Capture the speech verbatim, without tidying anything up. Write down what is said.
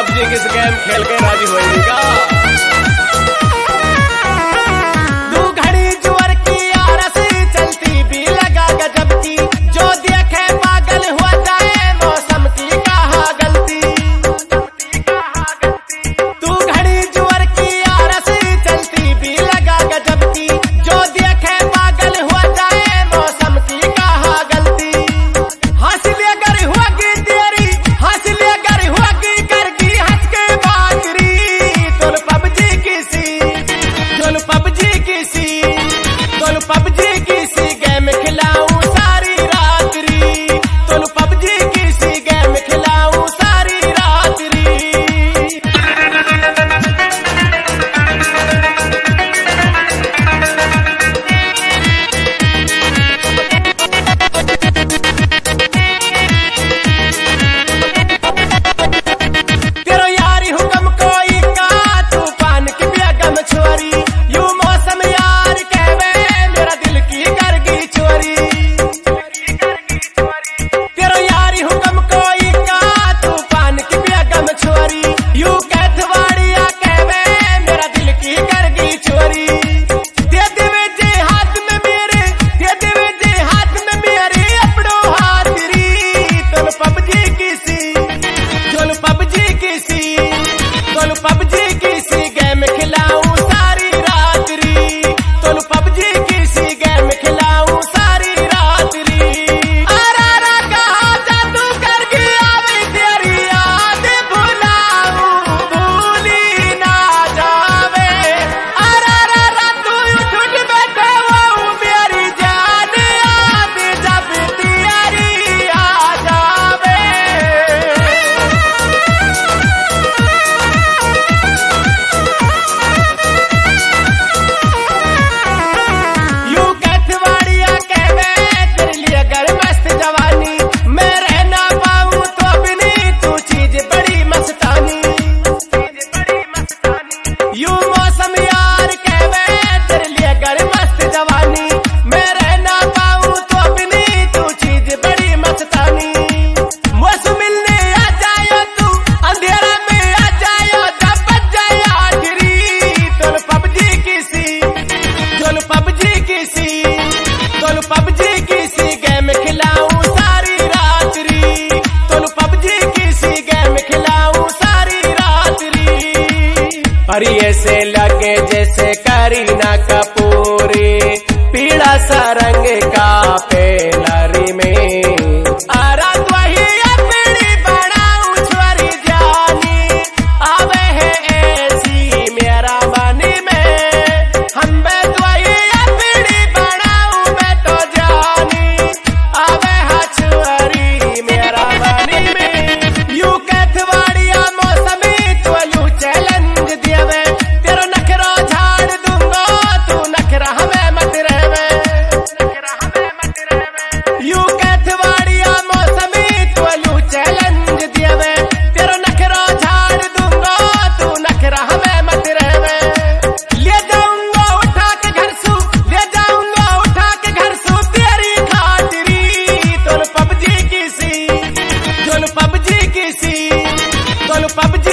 PUBG किस game खेल के राजी होएगी का? दो घड़ी जुअर की आरसी चलती भी लगा गजब की, जो देखे पागल हो जाए मौसम की कहा गलती। दो घड़ी जुअर की आरसी चलती भी लगा गजब की, जो देखे पागल हो जाए मौसम की कहा गलती। हासिल अगर होगी तेरी, हासिल अगर होगी करगी हंस के बाजरी, तुल पबजी किसी, तुल पबजी किसी, तुल पबजी किसी गेम खिलाऊं सारी रात्रि, तुल पबजी किसी गेम खिलाऊं सारी रात्रि। तेरो यारी हुक्म कोई का तूफान की बेगम छोरी, यूं मौसम यार कहवे मेरा दिल की करगी चोरी। तेरो यारी हुक्म कोई का तूफान की बेगम छोरी, यूं कैथवाड़िया कहवे मेरा दिल की करगी चोरी। दे देवे जे हाथ में मेरे, दे देवे जे हाथ में मेरे अपनों हाथरी, तुल पबजी किसी, तुल पबजी किसी, तुल पबजी किसी गेम खिलाऊं सारी रात्रि, तुल पबजी किसी गेम खिलाऊं सारी रात्रि। आरा कहा जादू करके आवे तेरी याद भुलाऊं, भूली ना जावे। आरा तू उठ उठ बैठे वो मेरी जान, याद जब तेरी आ जावे। यूं कैथवाड़िया कहवे तेरे लिए अगर मस्त जवानी, मैं रह ना पाऊं तो अपनी तू चीज बड़ी मस्तानी। यूं मौसम यार कहवे तेरे लिए अगर मस्त जवानी, मैं रह ना पाऊं तो अपनी तू चीज बड़ी मस्तानी। मौसम मिलने आ जायो तू, अंधेरा में आ जायो जब बज जाए आखिरी, तुल पबजी किसी, तुल पबजी किसी, तुल पबजी किसी गेम खिलाऊं सारी रात्रि, तुल पबजी किसी गेम खिलाऊं सारी रात्रि। पर ये से लगे जैसे करीना कपूरी, पीड़ा सा रंग का पेलरी में। आरा वही अपनी बनाऊं छोरी जानी, आवे है ऐसी मेरा मनी में। हम मैं वही अपनी बनाऊं मैं तो जानी, आवे है छोरी मेरा मनी में। यूं कैथवाड़िया मौसमी तो लू चैलेंज दियवे, तेरो नखरा झाड़ दूंगा तू नखरा हमें मत रहवे। यूं कैथवाड़िया मौसमी तो लू चैलेंज दियवे, तेरो नखरा झाड़ दूंगा तू नखरा हमें मत रहवे। ले जाऊंगा उठा के घर सू, ले जाऊंगा उठा के घर सू तेरी खातिरी, तुल पबजी किसी, तुल पबजी किसी, तुल पबजी